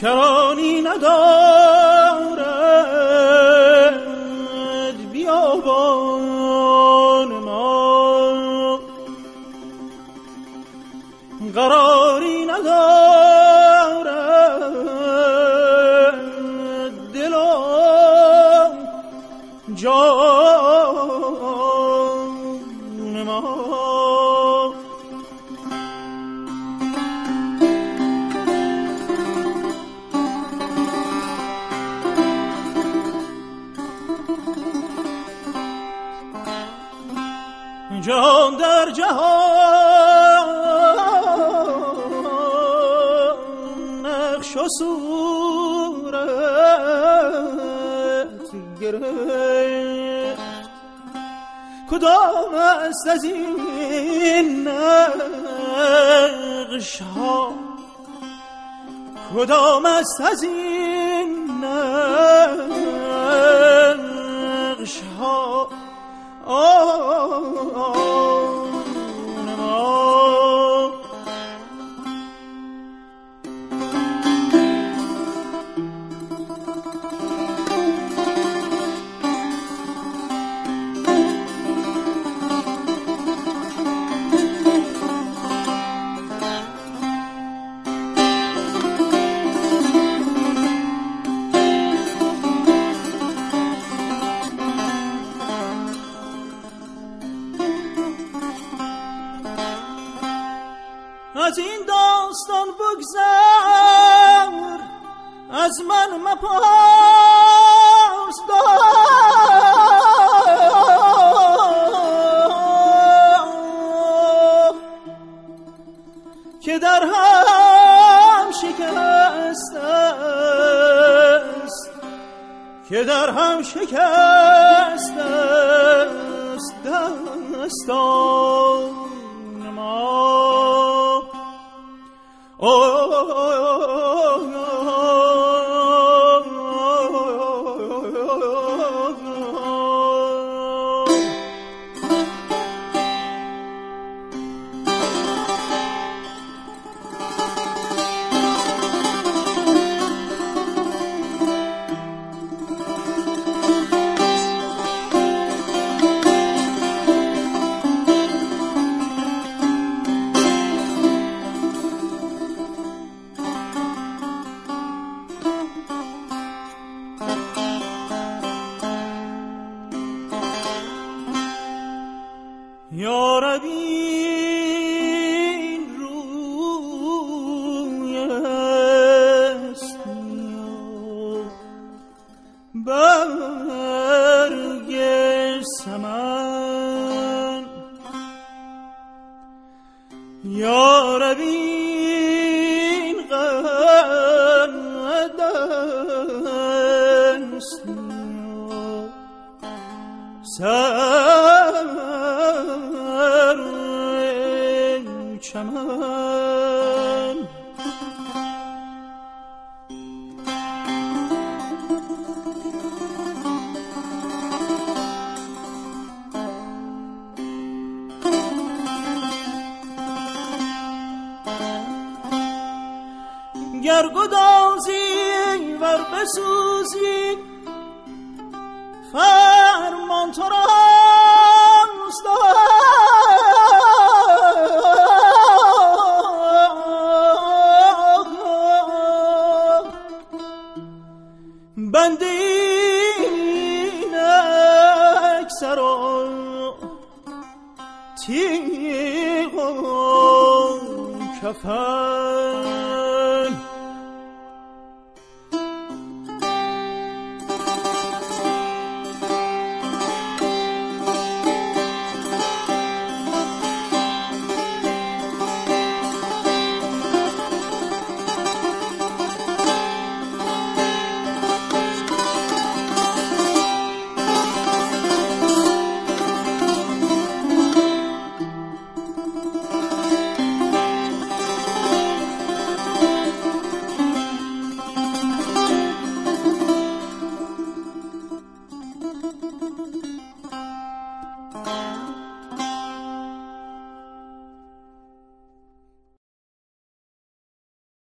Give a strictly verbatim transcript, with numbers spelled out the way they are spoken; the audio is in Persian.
کرانی ندارد بیابان ما، قراری ندارد دل و جان ما. جان در جهان نقش و صورت گرفت، کدام است از این نقش ها، کدام است از این نقش ها آن ما. از این داستان بگذر، از من مپرس که در هم شکست است، که در هم شکست است دستان ما. یا رب این روی است برگ سمن، یا رب این قد است چمن. گر گدازی ور بسوزی فرمان تو راست، بنده این اکثر و تیغ و کفن. Thank you.